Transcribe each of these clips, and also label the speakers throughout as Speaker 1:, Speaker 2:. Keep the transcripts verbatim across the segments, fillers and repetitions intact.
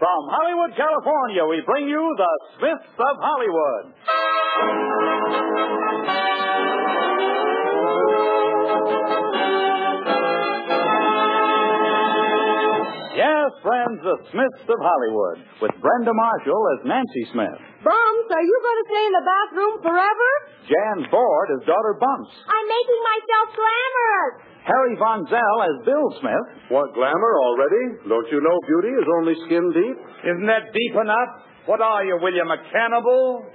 Speaker 1: From Hollywood, California, we bring you the Smiths of Hollywood. Yes, friends, the Smiths of Hollywood, with Brenda Marshall as Nancy Smith.
Speaker 2: Bumps, are you going to stay in the bathroom forever?
Speaker 1: Jan Ford as Daughter Bumps.
Speaker 2: I'm making myself glamorous.
Speaker 1: Harry Von Zell as Bill Smith.
Speaker 3: What, glamour already? Don't you know beauty is only skin deep?
Speaker 1: Isn't that deep enough? What are you, William, a cannibal?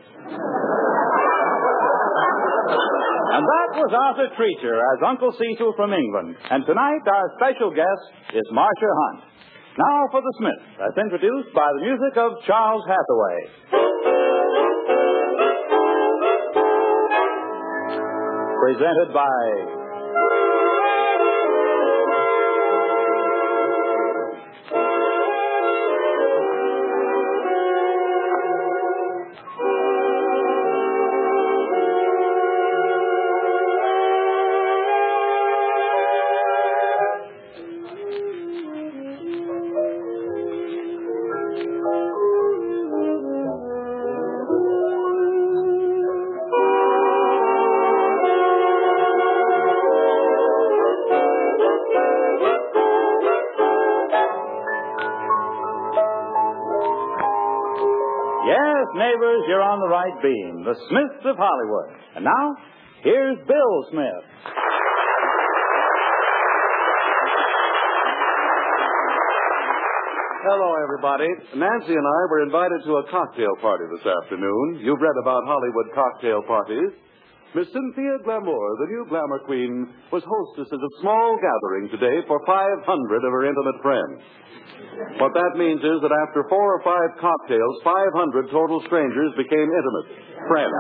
Speaker 1: And that was Arthur Treacher as Uncle Cecil from England. And tonight our special guest is Marcia Hunt. Now for the Smiths, as introduced by the music of Charles Hathaway. Presented by... Yes, neighbors, you're on the right beam. The Smiths of Hollywood. And now, here's Bill Smith.
Speaker 3: Hello, everybody. Nancy and I were invited to a cocktail party this afternoon. You've read about Hollywood cocktail parties. Miss Cynthia Glamour, the new glamour queen, was hostess at a small gathering today for five hundred of her intimate friends. What that means is that after four or five cocktails, five hundred total strangers became intimate friends.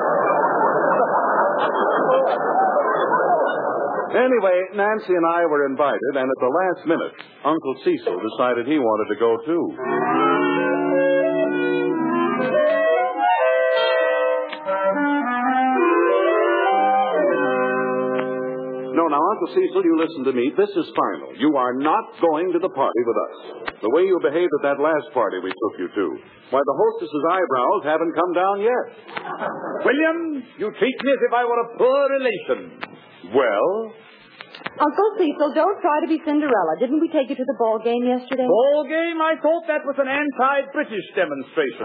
Speaker 3: Anyway, Nancy and I were invited, and at the last minute, Uncle Cecil decided he wanted to go, too. No, now, Uncle Cecil, you listen to me. This is final. You are not going to the party with us. The way you behaved at that last party we took you to. Why, the hostess's eyebrows haven't come down yet.
Speaker 1: William, you treat me as if I were a poor relation.
Speaker 3: Well?
Speaker 2: Uncle Cecil, don't try to be Cinderella. Didn't we take you to the ball game yesterday?
Speaker 1: Ball game? I thought that was an anti-British demonstration.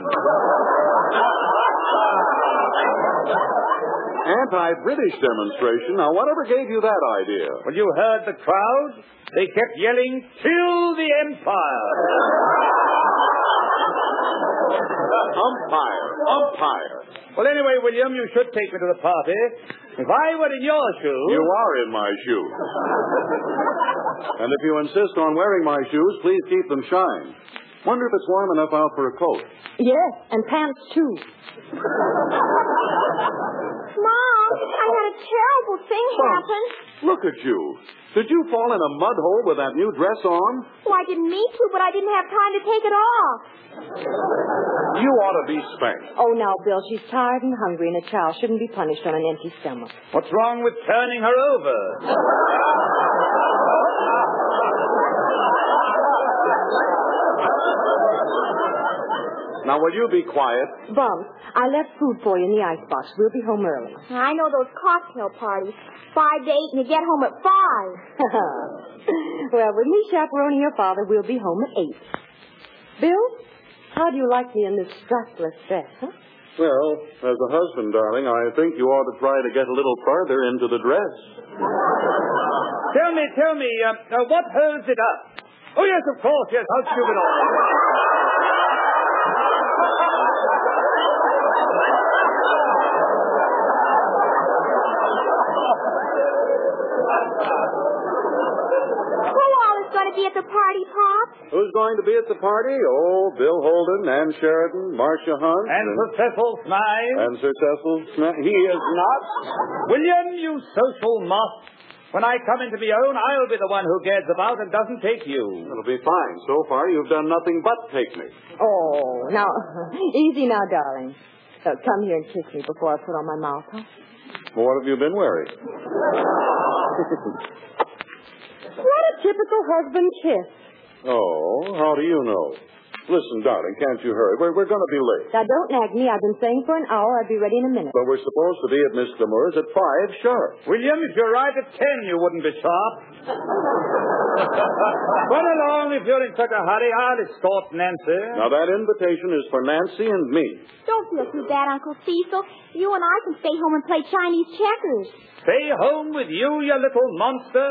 Speaker 3: Anti-British demonstration? Now, whatever gave you that idea?
Speaker 1: Well, you heard the crowd? They kept yelling, "Kill the Empire!"
Speaker 3: Umpire, umpire.
Speaker 1: Well, anyway, William, you should take me to the party. If I were in your shoes...
Speaker 3: You are in my shoes. And if you insist on wearing my shoes, please keep them shined. Wonder if it's warm enough out for a coat.
Speaker 2: Yes, and pants, too.
Speaker 4: Mom, I had a terrible thing happen.
Speaker 3: Look at you. Did you fall in a mud hole with that new dress on?
Speaker 4: Well, I didn't mean to, but I didn't have time to take it off.
Speaker 3: You ought to be spanked.
Speaker 2: Oh, now, Bill, she's tired and hungry, and a child shouldn't be punished on an empty stomach.
Speaker 1: What's wrong with turning her over?
Speaker 3: Now, will you be quiet?
Speaker 2: Bumps, I left food for you in the icebox. We'll be home early.
Speaker 4: I know those cocktail parties. Five to eight, and you get home at five.
Speaker 2: Well, with me chaperoning your father, we'll be home at eight. Bill, how do you like me in this stressless dress, huh?
Speaker 3: Well, as a husband, darling, I think you ought to try to get a little farther into the dress.
Speaker 1: Tell me, tell me, uh, uh, what holds it up? Oh, yes, of course, yes, how stupid all.
Speaker 4: Be at the party, Pop?
Speaker 3: Who's going to be at the party? Oh, Bill Holden, Ann Sheridan, Marcia Hunt.
Speaker 1: And, and Sir Cecil Smythe.
Speaker 3: And Sir Cecil Smythe. He is not.
Speaker 1: William, you social moth. When I come into my own, I'll be the one who gads about and doesn't take you.
Speaker 3: It'll be fine. So far, you've done nothing but take me.
Speaker 2: Oh, now, easy now, darling. So come here and kiss me before I put on my mouth, huh?
Speaker 3: Well, what have you been wearing?
Speaker 2: What a typical husband kiss.
Speaker 3: Oh, how do you know? Listen, darling, can't you hurry? We're, we're going to be late.
Speaker 2: Now, don't nag me. I've been saying for an hour I'd be ready in a minute.
Speaker 3: But we're supposed to be at Miss Glamour's at five sharp.
Speaker 1: William, if you arrived at ten, you wouldn't be sharp. Run along if you're in such a hurry. I'll escort Nancy.
Speaker 3: Now, that invitation is for Nancy and me.
Speaker 4: Don't feel too bad, Uncle Cecil. You and I can stay home and play Chinese checkers.
Speaker 1: Stay home with you, you little monster.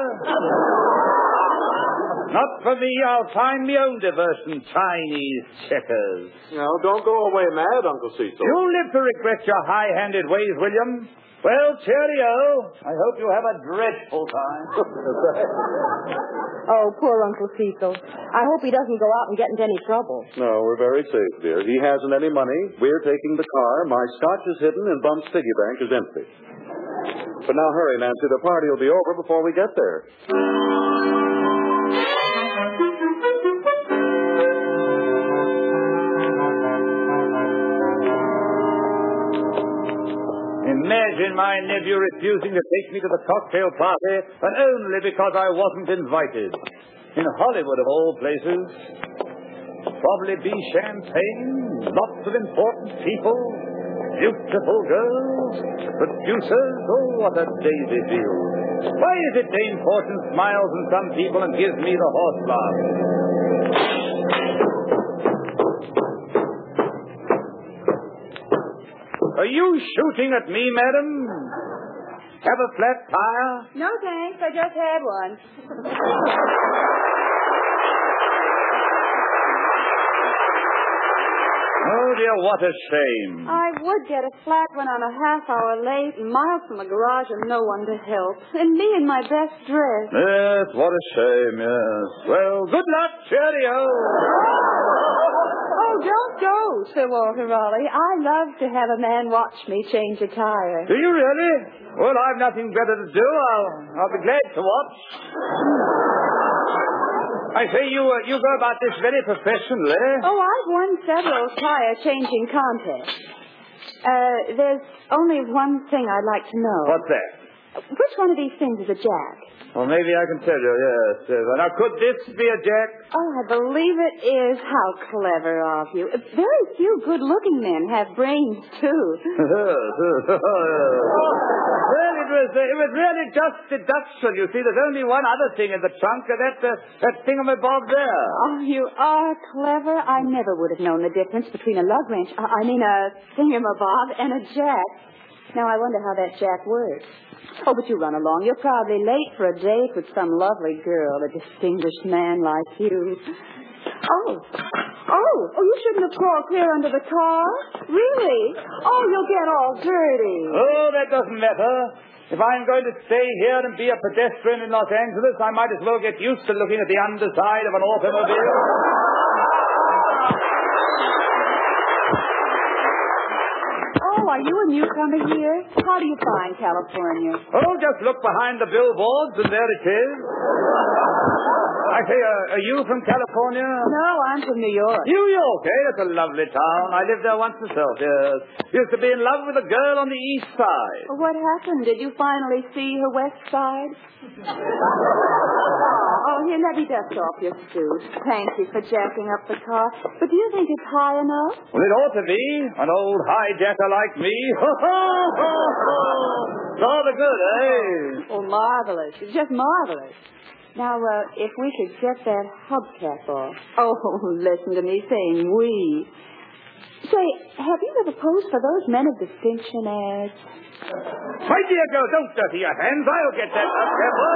Speaker 1: Not for me. I'll find my own diversion, Chinese checkers.
Speaker 3: Now, don't go away mad, Uncle Cecil.
Speaker 1: You'll live to regret your high-handed ways, William. Well, cheerio. I hope you have a dreadful time.
Speaker 2: Oh, poor Uncle Cecil. I hope he doesn't go out and get into any trouble.
Speaker 3: No, we're very safe, dear. He hasn't any money. We're taking the car. My scotch is hidden, and Bump's piggy bank is empty. But now hurry, Nancy. The party will be over before we get there.
Speaker 1: Imagine my nephew refusing to take me to the cocktail party, and only because I wasn't invited. In Hollywood, of all places. Probably be champagne, lots of important people, beautiful girls, producers. Oh, what a daisy field. Why is it Dame Fortune smiles on some people and gives me the horse laugh? Are you shooting at me, madam? Have a flat tire?
Speaker 2: No, thanks. I just had one.
Speaker 1: Oh, dear, what a shame.
Speaker 2: I would get a flat one on a half hour late, miles from the garage and no one to help. And me in my best dress.
Speaker 1: Yes, what a shame, yes. Well, good luck, cheerio.
Speaker 2: Oh, don't go, Sir Walter Raleigh. I love to have a man watch me change a tire.
Speaker 1: Do you really? Well, I've nothing better to do. I'll, I'll be glad to watch. I say you uh, you go about this very professionally.
Speaker 2: Oh, I've won several tire-changing contests. Uh, there's only one thing I'd like to know.
Speaker 1: What's that?
Speaker 2: Which one of these things is a jack?
Speaker 1: Well, maybe I can tell you, yes. yes. Now, could this be a jack?
Speaker 2: Oh, I believe it is. How clever of you. Very few good-looking men have brains, too.
Speaker 1: Well, it was, uh, it was really just deduction. You see, there's only one other thing in the trunk, uh, that, uh, that thingamabob there.
Speaker 2: Oh, you are clever. I never would have known the difference between a lug wrench, uh, I mean a thingamabob, and a jack. Now, I wonder how that jack works. Oh, but you run along. You're probably late for a date with some lovely girl, a distinguished man like you. Oh. Oh, oh, you shouldn't have crawled clear under the car. Really? Oh, you'll get all dirty.
Speaker 1: Oh, that doesn't matter. If I'm going to stay here and be a pedestrian in Los Angeles, I might as well get used to looking at the underside of an automobile.
Speaker 2: Are you a newcomer here? How do you find California?
Speaker 1: Oh, just look behind the billboards, and there it is. I say, uh, are you from California?
Speaker 2: No, I'm from New York.
Speaker 1: New York, eh? That's a lovely town. I lived there once myself, yes. Used to be in love with a girl on the east side.
Speaker 2: Well, what happened? Did you finally see her west side? Oh, here, let me dust off your suit. Thank you for jacking up the car. But do you think it's high enough?
Speaker 1: Well, it ought to be. An old hijacker like me. Rather good, eh?
Speaker 2: Oh, marvelous. It's just marvelous. Now, uh, if we could get that hubcap off. Oh, listen to me saying we. Say, have you ever posed for those men of distinction ads?
Speaker 1: My dear girl, don't dirty your hands. I'll get that hubcap off.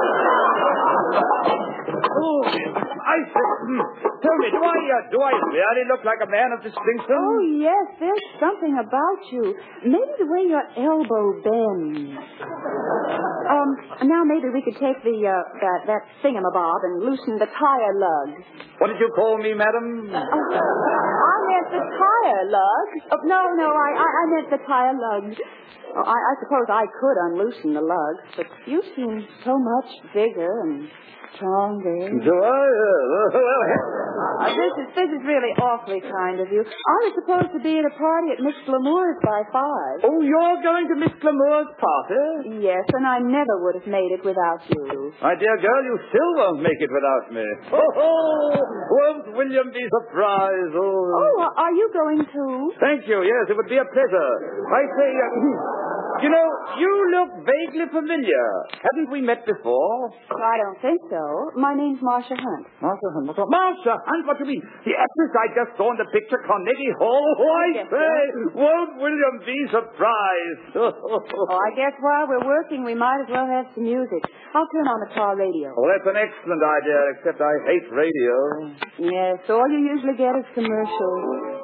Speaker 1: Oh, I said, hmm. Tell me, do I, uh, do I really look like a man of distinction?
Speaker 2: Oh, yes, there's something about you. Maybe the way your elbow bends. Um, now maybe we could take the, uh, that, that thingamabob and loosen the tire lug.
Speaker 1: What did you call me, madam?
Speaker 2: Uh, I meant the tire lug. Oh, no, no, I, I, I meant the tire lug. Oh, I, I suppose I could unloosen the lug, but you seem so much bigger and stronger.
Speaker 5: Do I? Uh, well,
Speaker 2: Uh, this is this is really awfully kind of you. I was supposed to be at a party at Miss Glamour's by five.
Speaker 5: oh, you're going to Miss Glamour's party?
Speaker 2: Yes, and I never would have made it without you.
Speaker 5: My dear girl, you still won't make it without me. Oh, oh, won't William be surprised? Oh,
Speaker 2: Oh, are you going too?
Speaker 5: thank you. Yes, it would be a pleasure. I say, uh, you know, you look vaguely familiar. Haven't we met before?
Speaker 2: I don't think so. My name's Marcia Hunt.
Speaker 5: Marcia Hunt. What, Marcia Hunt, what do you mean? The actress I just saw in the picture, Carnegie Hall? Oh, I
Speaker 2: Yes,
Speaker 5: say, won't William be surprised?
Speaker 2: Oh, I guess while we're working, we might as well have some music. I'll turn on the car radio.
Speaker 5: Oh, that's an excellent idea, except I hate radio.
Speaker 2: Yes, all you usually get is commercials.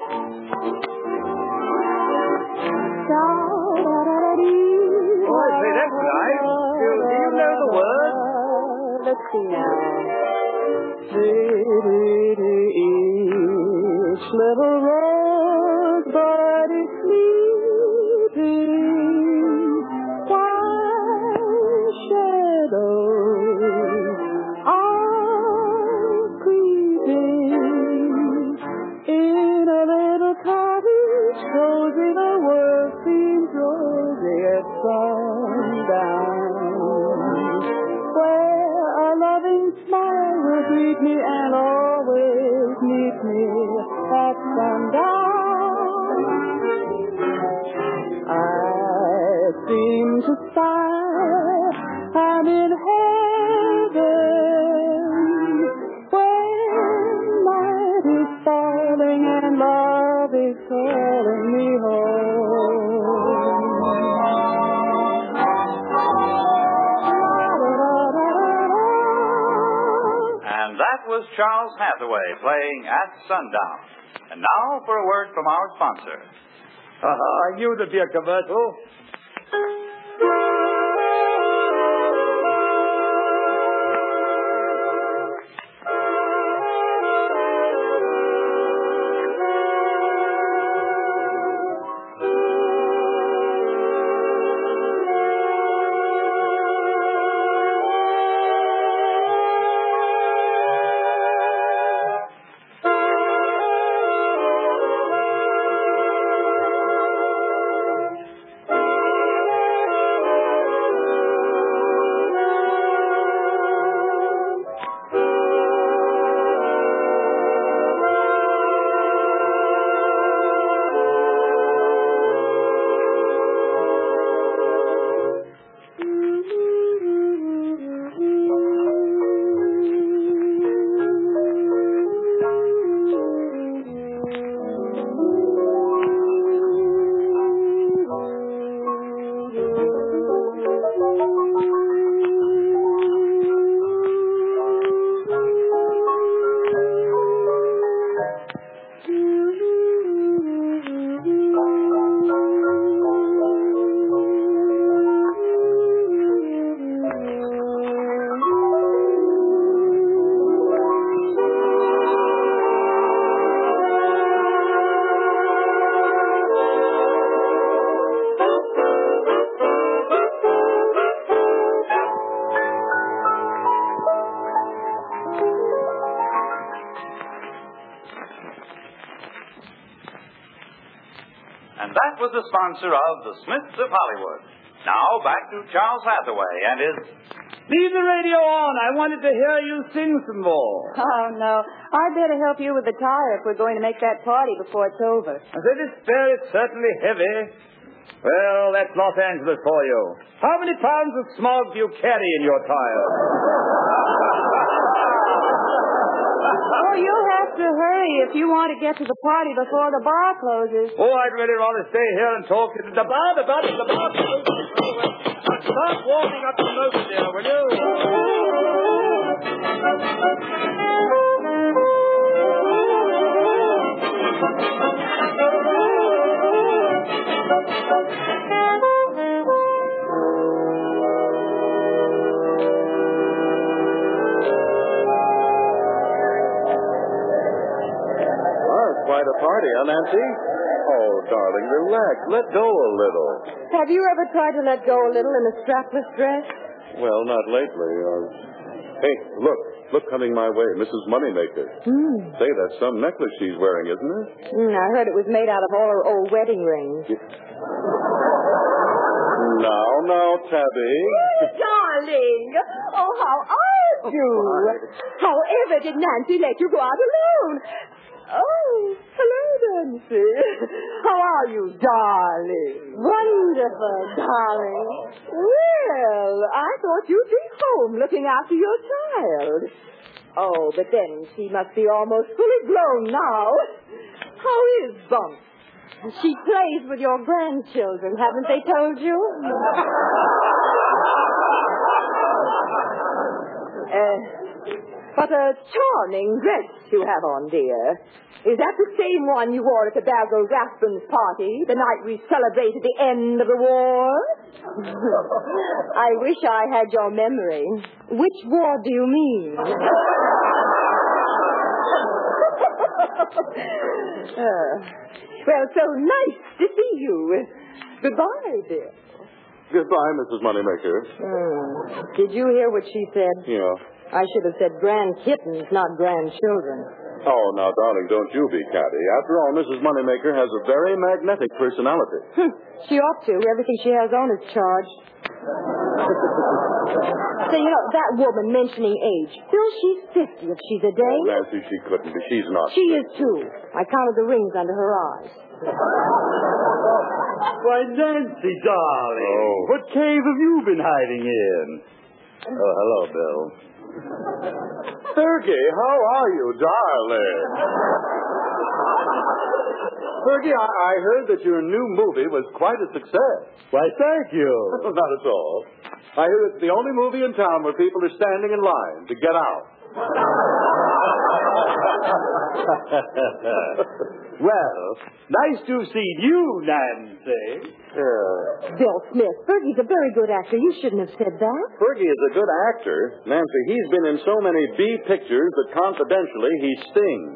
Speaker 5: Oh, I say, that's nice. Do, do you know the words?
Speaker 2: Let's see now. Each little rosebud is sleeping, while shadows are creeping in a little cottage cozy. The world seems rosy at sundown, where a loving smile will greet me and always meet me at sundown. I seem to sigh, I'm in heaven, where night is falling and love is calling me home.
Speaker 1: And that was Charles Hathaway playing At Sundown. And now for a word from our sponsor.
Speaker 5: Uh, I knew there'd be a commercial.
Speaker 1: And that was the sponsor of The Smiths of Hollywood. Now back to Charles Hathaway and his...
Speaker 5: Leave the radio on. I wanted to hear you sing some more.
Speaker 2: Oh, no. I'd better help you with the tire if we're going to make that party before it's over.
Speaker 5: I said this fair is certainly heavy. Well, that's Los Angeles for you. How many pounds of smog do you carry in your tire?
Speaker 2: Oh, you'll have to hurry if you want to get to the party before the bar closes.
Speaker 5: Oh, I'd really rather stay here and talk to the bar, the bar, the bar closes. Start warming up the motor, dear, will you?
Speaker 3: Quite a party, huh, Nancy? Oh, darling, relax. Let go a little.
Speaker 2: Have you ever tried to let go a little in a strapless dress?
Speaker 3: Well, not lately. Uh, hey, look. Look, coming my way, Missus Moneymaker.
Speaker 6: Hmm.
Speaker 3: Say, that's some necklace she's wearing, isn't it?
Speaker 6: Mm, I heard it was made out of all her old wedding rings.
Speaker 3: Now, now, Tabby.
Speaker 2: Darling. Oh, how are you? However did Nancy let you go out alone? Oh, hello, Nancy. How are you, darling? Wonderful, darling. Well, I thought you'd be home looking after your child. Oh, but then she must be almost fully grown now. How is Bump? She plays with your grandchildren, haven't they told you? uh, what a charming dress you have on, dear. Is that the same one you wore at the Basil Rathbun's party, the night we celebrated the end of the war? I wish I had your memory. Which war do you mean? uh, well, so nice to see you. Goodbye, dear.
Speaker 3: Goodbye, Missus Moneymaker.
Speaker 6: Hmm. Did you hear what she said?
Speaker 3: Yeah.
Speaker 6: I should have said grand kittens, not grandchildren.
Speaker 3: Oh, now, darling, don't you be catty. After all, Missus Moneymaker has a very magnetic personality.
Speaker 6: She ought to. Everything she has on is charged. So, you know, that woman mentioning age. Still, she's fifty if she's a day.
Speaker 3: Oh, Nancy, she couldn't be. She's not.
Speaker 6: She is, too. I counted the rings under her eyes.
Speaker 5: Why, Nancy, darling.
Speaker 3: Oh.
Speaker 5: What cave have you been hiding in? Oh, hello, Bill.
Speaker 3: Fergie, how are you, darling? Fergie, I, I heard that your new movie was quite a success.
Speaker 5: Why, thank you.
Speaker 3: Not at all. I hear it's the only movie in town where people are standing in line to get out.
Speaker 5: Well, nice to have seen you, Nancy.
Speaker 3: Yeah.
Speaker 6: Bill Smith, Fergie's a very good actor. You shouldn't have said that.
Speaker 3: Fergie is a good actor. Nancy, he's been in so many B pictures that confidentially he stings.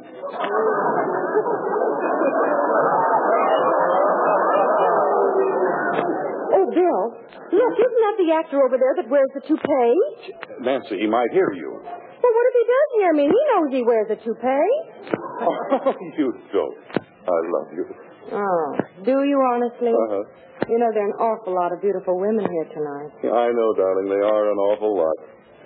Speaker 6: Oh, Bill, look, isn't that the actor over there that wears the toupee?
Speaker 3: Nancy, he might hear you.
Speaker 6: Well, what if he does hear me? He knows he wears a toupee.
Speaker 3: Oh, you don't. I love you.
Speaker 6: Oh, do you honestly?
Speaker 3: Uh-huh.
Speaker 6: You know, there are an awful lot of beautiful women here tonight.
Speaker 3: I know, darling. They are an awful lot.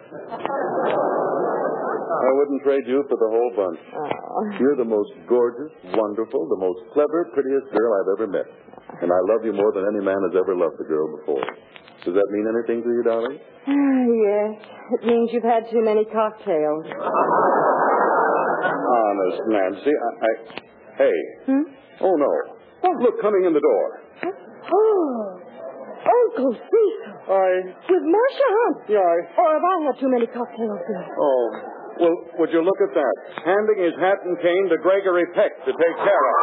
Speaker 3: I wouldn't trade you for the whole bunch.
Speaker 6: Oh.
Speaker 3: You're the most gorgeous, wonderful, the most clever, prettiest girl I've ever met. And I love you more than any man has ever loved a girl before. Does that mean anything to you, darling?
Speaker 6: Yes. It means you've had too many cocktails.
Speaker 3: Honest, Nancy, I... I... Hey.
Speaker 6: Hmm?
Speaker 3: Oh, no. Oh, look, coming in the door.
Speaker 6: Oh, Uncle Cecil.
Speaker 3: I...
Speaker 6: With Marcia Hunt.
Speaker 3: Yeah, I...
Speaker 6: Or have I had too many cocktails, Bill?
Speaker 3: Oh, well, would you look at that? Handing his hat and cane to Gregory Peck to take care of.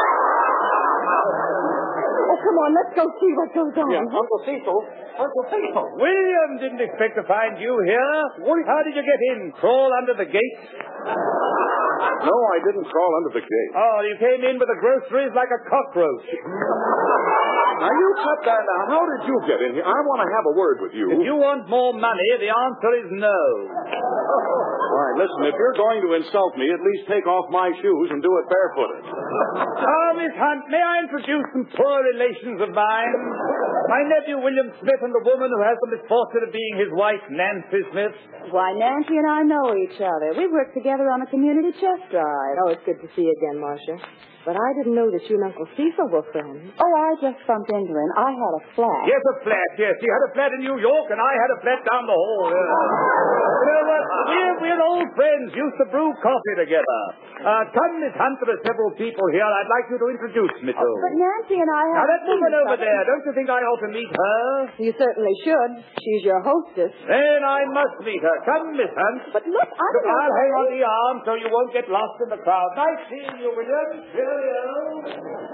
Speaker 6: Oh, come on, let's go see what goes on.
Speaker 3: Yeah, Uncle Cecil. Uncle Cecil.
Speaker 5: William, didn't expect to find you here. How did you get in? Crawl under the gate?
Speaker 3: No, I didn't crawl under the gate.
Speaker 5: Oh, you came in with the groceries like a cockroach.
Speaker 3: Now, you cut that down. How did you get in here? I want to have a word with you.
Speaker 5: If you want more money, the answer is no.
Speaker 3: All right, listen, if you're going to insult me, at least take off my shoes and do it barefooted.
Speaker 5: Ah, Miss Hunt, may I introduce some poor relations of mine? My nephew, William Smith, and the woman who has the misfortune of being his wife, Nancy Smith.
Speaker 2: Why, Nancy and I know each other. We worked together on a community chess drive.
Speaker 6: Oh, it's good to see you again, Marcia. But I didn't know that you and Uncle Cecil were friends.
Speaker 2: Oh, I just bumped into him. I had a flat.
Speaker 5: Yes, a flat, yes. He had a flat in New York, and I had a flat down the hall. Yeah. You know what? We're, we're old friends. Used to brew coffee together. Uh, come, Miss Hunt, there are several people here I'd like you to introduce me to.
Speaker 2: Oh, but Nancy and I
Speaker 5: Now,
Speaker 2: have...
Speaker 5: that woman over there, don't you think I ought to meet her?
Speaker 6: You certainly should. She's your hostess.
Speaker 5: Then I must meet her. Come, Miss Hunt.
Speaker 2: But look, I
Speaker 5: Look,
Speaker 2: don't know...
Speaker 5: I'll hang on the arm so you won't get lost in the crowd. Nice seeing you, William. Cheerio.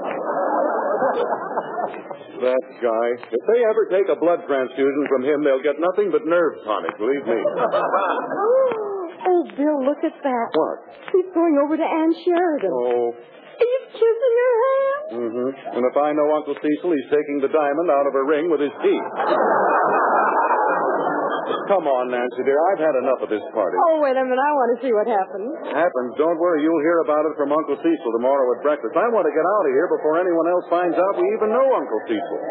Speaker 3: That guy. If they ever take a blood transfusion from him, they'll get nothing but nerve tonic, believe me.
Speaker 6: Oh, Bill, look at that.
Speaker 3: What?
Speaker 6: He's going over to Ann Sheridan.
Speaker 3: Oh.
Speaker 6: He's kissing her hand.
Speaker 3: Mm-hmm. And if I know Uncle Cecil, he's taking the diamond out of her ring with his teeth. come on, Nancy, dear. I've had enough of this party.
Speaker 6: Oh, wait a minute. I want to see what happened.
Speaker 3: Happens. Don't worry. You'll hear about it from Uncle Cecil tomorrow at breakfast. I want to get out of here before anyone else finds out we even know Uncle Cecil.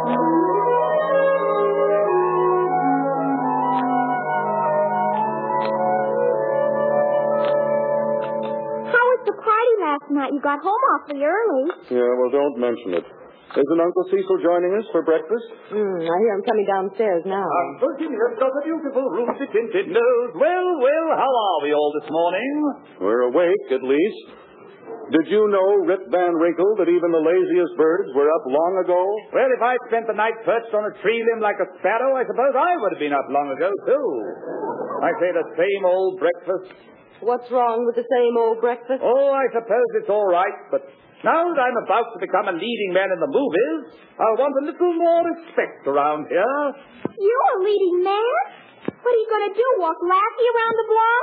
Speaker 4: How was the party last night? You got home awfully early.
Speaker 3: Yeah, well, don't mention it. Isn't Uncle Cecil joining us for breakfast?
Speaker 6: Mm, I hear him coming downstairs now.
Speaker 5: Uncle Cecil's got a beautiful room to tinted nose. Well, well, how are we all this morning?
Speaker 3: We're awake, at least. Did you know, Rip Van Winkle, that even the laziest birds were up long ago?
Speaker 5: Well, if I'd spent the night perched on a tree limb like a sparrow, I suppose I would have been up long ago, too. I say the same old breakfast.
Speaker 6: What's wrong with the same old breakfast?
Speaker 5: Oh, I suppose it's all right, but now that I'm about to become a leading man in the movies, I want a little more respect around here.
Speaker 4: You're a leading man? What are you going to do, walk Lassie around the block?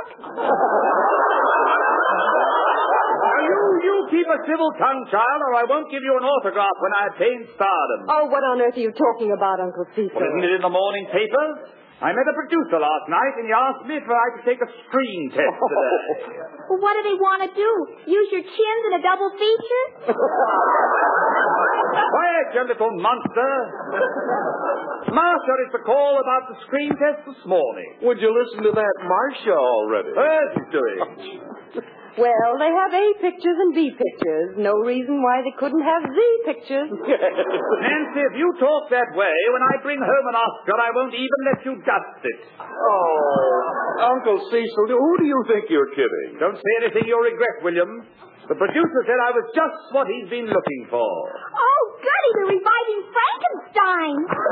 Speaker 5: Now, you, you keep a civil tongue, child, or I won't give you an autograph when I attain stardom.
Speaker 6: Oh, what on earth are you talking about, Uncle Cecil?
Speaker 5: Well, isn't it in the morning papers? I met a producer last night, and he asked me if I could take a screen test today.
Speaker 4: Well, what do they want to do? Use your chins in a double feature?
Speaker 5: Quiet, you little monster. Marcia is the call about the screen test this morning.
Speaker 3: Would you listen to that Marcia already?
Speaker 5: Where's he doing?
Speaker 6: Well, they have A pictures and B pictures. No reason why they couldn't have Z pictures.
Speaker 5: Nancy, if you talk that way, when I bring home an Oscar, I won't even let you dust it.
Speaker 3: Oh, Uncle Cecil, who do you think you're kidding?
Speaker 5: Don't say anything you'll regret, William. The producer said I was just what he's been looking for.
Speaker 4: Oh, goody, they're reviving Frankenstein.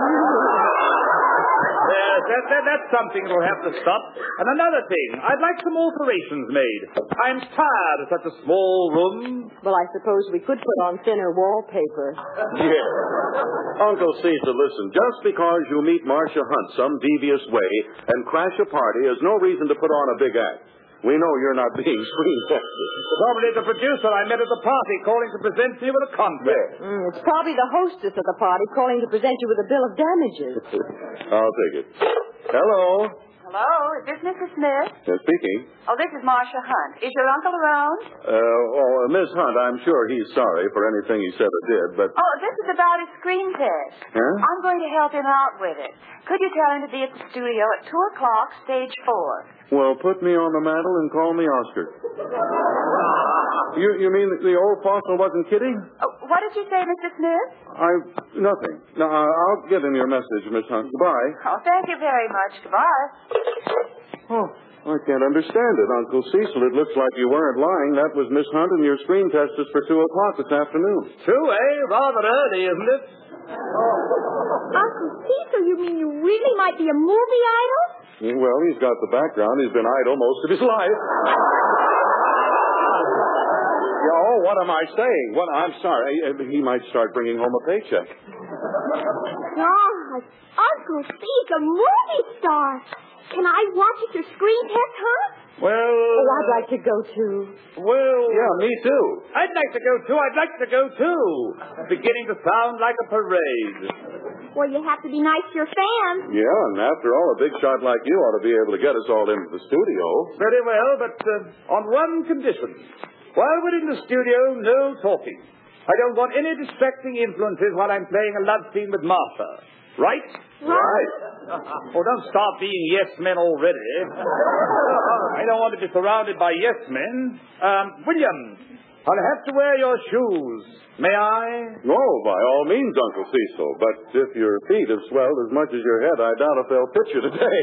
Speaker 5: Yes, that, that, that's something that'll have to stop. And another thing, I'd like some alterations made. I'm tired of such a small room.
Speaker 6: Well, I suppose we could put on thinner wallpaper.
Speaker 3: Yes. Uncle Cecil, listen, just because you meet Marcia Hunt some devious way and crash a party is no reason to put on a big act. We know you're not being screen tested.
Speaker 5: Probably the producer I met at the party calling to present me with a contract.
Speaker 6: Mm, it's probably the hostess of the party calling to present you with a bill of damages.
Speaker 3: I'll take it. Hello.
Speaker 2: Hello, is this Missus Smith?
Speaker 3: Uh, speaking.
Speaker 2: Oh, this is Marcia Hunt. Is your uncle around?
Speaker 3: Uh, oh, uh, Miss Hunt, I'm sure he's sorry for anything he said or did, but...
Speaker 2: Oh, this is about his screen test.
Speaker 3: Huh?
Speaker 2: I'm going to help him out with it. Could you tell him to be at the studio at two o'clock, stage four?
Speaker 3: Well, put me on the mantle and call me Oscar. You you mean that the old fossil wasn't kidding?
Speaker 2: Oh, what did you say, Mister Smith?
Speaker 3: I... nothing. No, I- I'll give him your message, Miss Hunt. Goodbye.
Speaker 2: Oh, thank you very much. Goodbye.
Speaker 3: Oh, I can't understand it, Uncle Cecil. It looks like you weren't lying. That was Miss Hunt, and your screen test is for two o'clock this afternoon.
Speaker 5: Two, eh? Rather early, isn't it?
Speaker 4: Uncle Cecil, you mean you really might be a movie idol?
Speaker 3: Well, he's got the background. He's been idle most of his life. Oh, what am I saying? What? I'm sorry. He might start bringing home a paycheck.
Speaker 4: God, Uncle Cecil, a movie star. Can I watch at your screen test, huh?
Speaker 5: Well...
Speaker 6: Oh, I'd like to go, too.
Speaker 5: Well...
Speaker 3: Yeah, me too.
Speaker 5: I'd like to go, too. I'd like to go, too. Beginning to sound like a parade.
Speaker 4: Well, you have to be nice to your fans.
Speaker 3: Yeah, and after all, a big shot like you ought to be able to get us all into the studio.
Speaker 5: Very well, but uh, on one condition. While we're in the studio, no talking. I don't want any distracting influences while I'm playing a love scene with Martha. Right?
Speaker 3: Right.
Speaker 5: Oh, don't start being yes men already. I don't want to be surrounded by yes men. Um, William, I'll have to wear your shoes. May I?
Speaker 3: Oh, by all means, Uncle Cecil. But if your feet have swelled as much as your head, I doubt if they'll fit you today.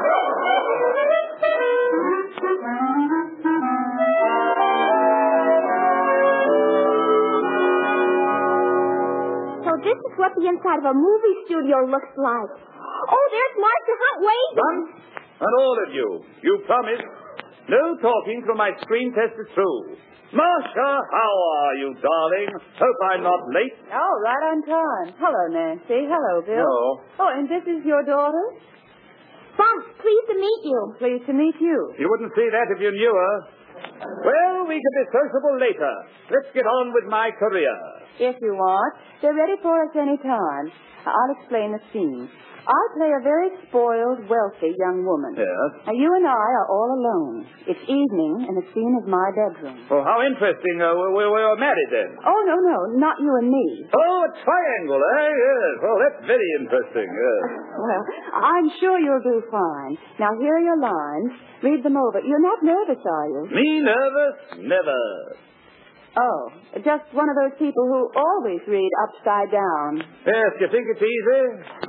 Speaker 4: So this is what the inside of a movie studio looks like. Oh, there's Marcia Hunt waving.
Speaker 5: Son, and all of you, you promised. No talking till my screen test is through. Marcia, how are you, darling? Hope I'm not late.
Speaker 2: Oh, right on time. Hello, Nancy. Hello, Bill.
Speaker 3: Hello.
Speaker 2: Oh, and this is your daughter?
Speaker 4: Bump, pleased to meet you.
Speaker 2: Pleased to meet you.
Speaker 5: You wouldn't see that if you knew her. Well, we can be sociable later. Let's get on with my career.
Speaker 2: If you want. They're ready for us any time. I'll explain the scene. I play a very spoiled, wealthy young woman.
Speaker 5: Yes?
Speaker 2: Now, you and I are all alone. It's evening, and the scene is my bedroom.
Speaker 5: Oh, how interesting. Uh, we, we were married then.
Speaker 2: Oh, no, no, not you and me.
Speaker 5: Oh, a triangle, eh? Yes. Oh, that's very interesting. Yes.
Speaker 2: Well, I'm sure you'll do fine. Now, here are your lines. Read them over. You're not nervous, are you?
Speaker 5: Me nervous? Never.
Speaker 2: Oh, just one of those people who always read upside down.
Speaker 5: Yes, you think it's easy?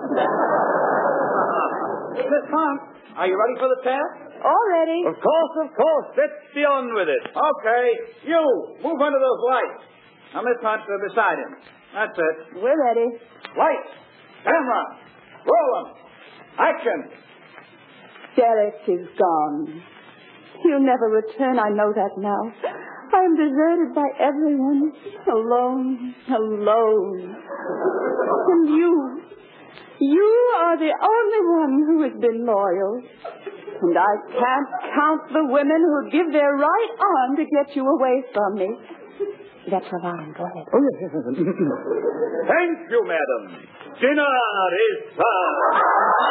Speaker 1: Miss Hunt, are you ready for the test?
Speaker 2: All ready.
Speaker 5: Of course, of course. Let's be on with it.
Speaker 1: Okay. You, move under those lights. Now, Miss Hunt, uh, beside him. That's it.
Speaker 2: We're ready.
Speaker 1: Lights. Camera. Roll 'em. Action.
Speaker 2: Derek is gone. He'll never return, I know that now. I am deserted by everyone. Alone, alone. And you, you are the only one who has been loyal. And I can't count the women who give their right arm to get you away from me. That's your line. Go ahead.
Speaker 5: Oh, yes, yes, yes. Thank you, madam. Dinner is served.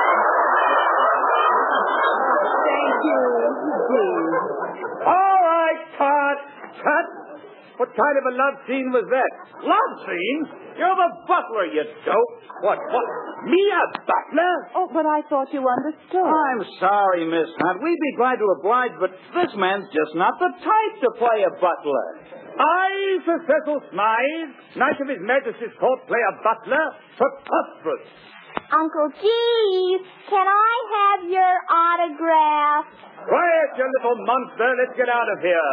Speaker 2: Thank you, indeed.
Speaker 5: All right, cut. Cut. What kind of a love scene was that? Love scene? You're the butler, you dope. What, what? Me a butler?
Speaker 2: Oh, but I thought you understood.
Speaker 1: I'm sorry, Miss Hunt. We'd be glad to oblige, but this man's just not the type to play a butler.
Speaker 5: I, Sir Cecil Smythe, Knight of His Majesty's Court, play a butler? Preposterous.
Speaker 4: Uncle G, can I have your autograph?
Speaker 5: Quiet, you little monster. Let's get out of here.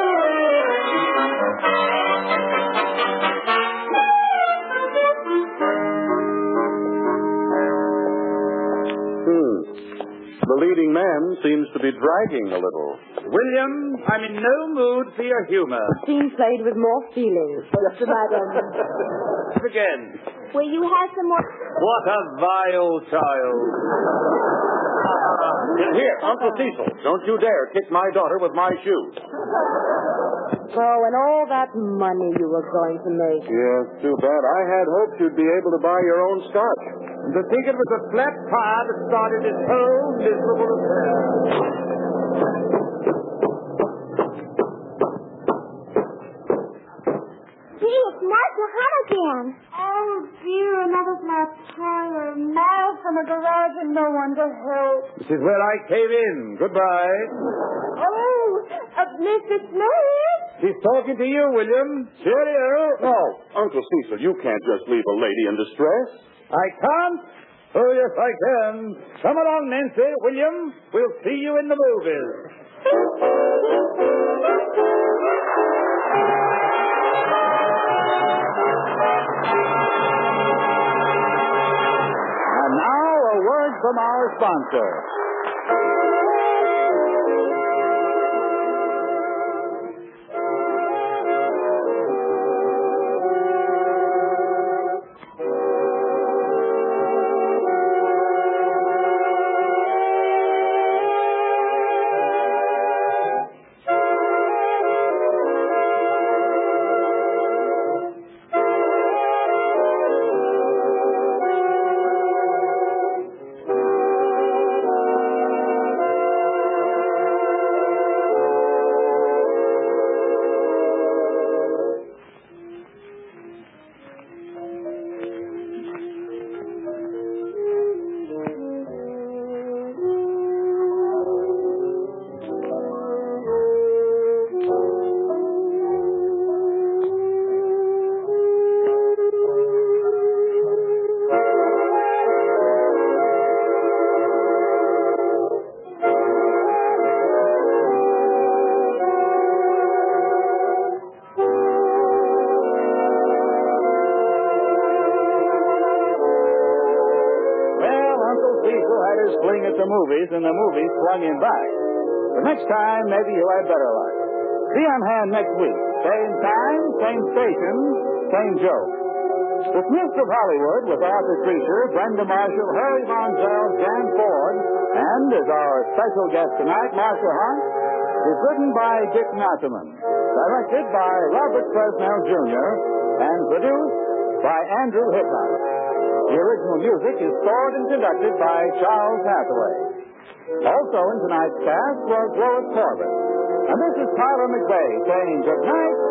Speaker 3: Hmm. The leading man seems to be dragging a little.
Speaker 5: William, I'm in no mood for your humor.
Speaker 6: Scene played with more feeling. Madam.
Speaker 5: Again.
Speaker 4: Will you have some more?
Speaker 5: What a vile child.
Speaker 3: Here, Uncle Cecil, don't you dare kick my daughter with my shoes.
Speaker 6: Oh, and all that money you were going to make.
Speaker 3: Yes, too bad. I had hoped you'd be able to buy your own scotch.
Speaker 5: To think it was a flat tire that started this whole miserable affair.
Speaker 4: Gee, it's Martha Hunt again. Oh, dear, another flat tire. Miles from a garage and no one to help.
Speaker 5: This is where I came in. Goodbye.
Speaker 4: Oh, uh, Mister Smith.
Speaker 5: She's talking to you, William. Cheerio.
Speaker 3: No, Uncle Cecil, you can't just leave a lady in distress.
Speaker 5: I can't? Oh, yes, I can. Come along, Nancy. William, we'll see you in the movies.
Speaker 1: And now, a word from our sponsor. Movies, and the movies flung him back. But next time, maybe he'll have better luck. Be on hand next week. Same time, same station, same joke. The Smiths of Hollywood with Arthur Treacher, Brenda Marshall, Harry Von Zell, Jan Ford, and as our special guest tonight, Marcia Hunt, is written by Dick Nasserman, directed by Robert Fresnel Junior, and produced by Andrew Hickok. The original music is scored and conducted by Charles Hathaway. Also in tonight's cast was Lois Corbett. And this is Tyler McVeigh saying good night